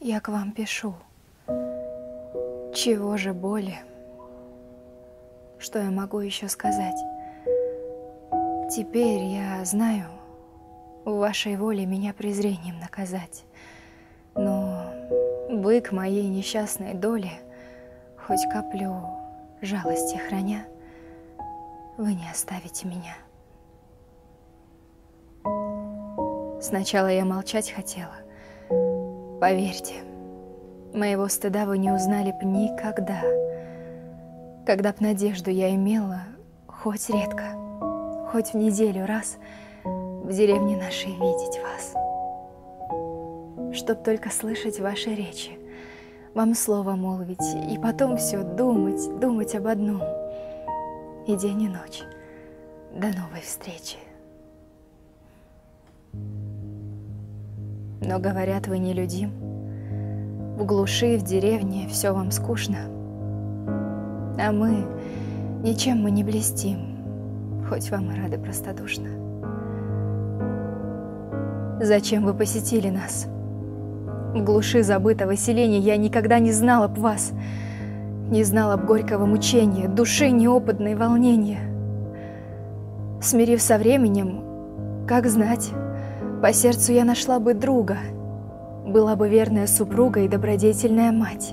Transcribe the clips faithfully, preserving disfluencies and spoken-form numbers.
я к вам пишу. Чего же боли? Что я могу еще сказать? Теперь я знаю, в вашей воле меня презрением наказать. Но вы к моей несчастной доле, хоть каплю жалости храня, вы не оставите меня. Сначала я молчать хотела. Поверьте, моего стыда вы не узнали б никогда. Когда б надежду я имела, хоть редко, хоть в неделю раз, в деревне нашей видеть вас. Чтоб только слышать ваши речи, вам слово молвить, и потом все думать, думать об одном. И день, и ночь. До новой встречи. Но, говорят, вы нелюдим. В глуши, в деревне все вам скучно. А мы, ничем мы не блестим, хоть вам и рады простодушно. Зачем вы посетили нас? В глуши забытого селения я никогда не знала б вас, не знала б горького мучения, души неопытной волнения. Смирив со временем, как знать, по сердцу я нашла бы друга, была бы верная супруга и добродетельная мать.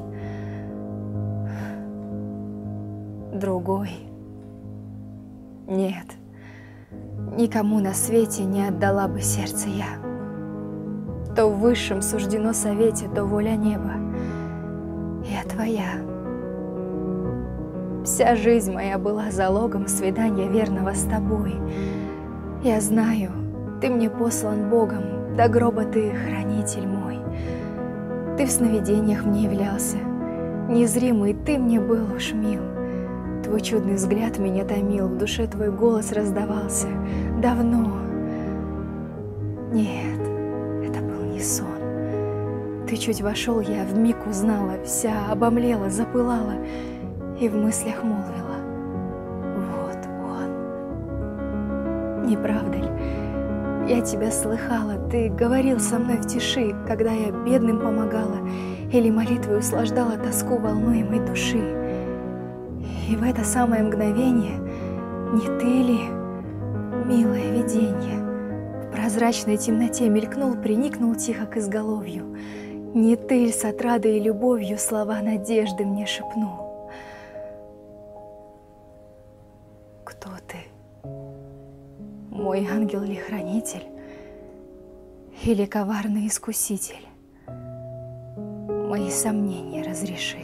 Другой. Нет, никому на свете не отдала бы сердце я. То в высшем суждено совете, то воля неба. Я твоя. Вся жизнь моя была залогом свидания верного с тобой. Я знаю, ты мне послан Богом, до гроба ты хранитель мой. Ты в сновидениях мне являлся, незримый ты мне был уж мил. Твой чудный взгляд меня томил, в душе твой голос раздавался давно. Нет, это был не сон. Ты чуть вошел, я вмиг узнала, вся обомлела, запылала и в мыслях молвила: вот он. Не правда ли? Я тебя слыхала, ты говорил со мной в тиши, когда я бедным помогала или молитвой услаждала тоску волнуемой души. И в это самое мгновение не ты ли, милое виденье, в прозрачной темноте мелькнул, приникнул тихо к изголовью? Не ты ли с отрадой и любовью слова надежды мне шепнул? Кто ты? Мой ангел ли хранитель или коварный искуситель? Мои сомнения разреши.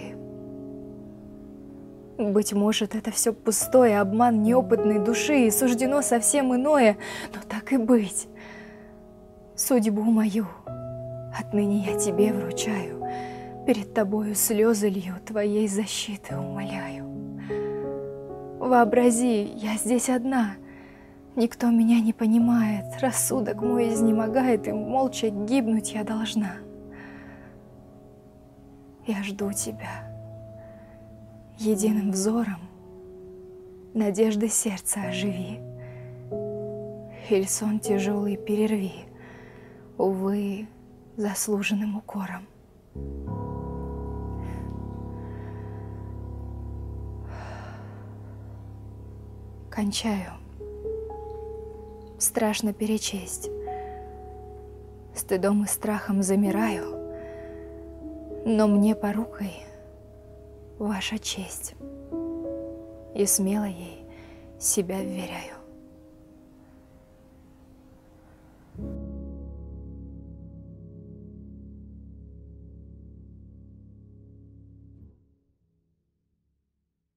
Быть может, это все пустое, обман неопытной души, и суждено совсем иное, но так и быть. Судьбу мою отныне я тебе вручаю, перед тобою слезы лью, твоей защиты умоляю. Вообрази, я здесь одна, никто меня не понимает, рассудок мой изнемогает, и молча гибнуть я должна. Я жду тебя. Единым взором надежды сердца оживи, иль сон тяжелый перерви, увы, заслуженным укором. Кончаю. Страшно перечесть. Стыдом и страхом замираю, но мне порукой ваша честь, и смело ей себя вверяю.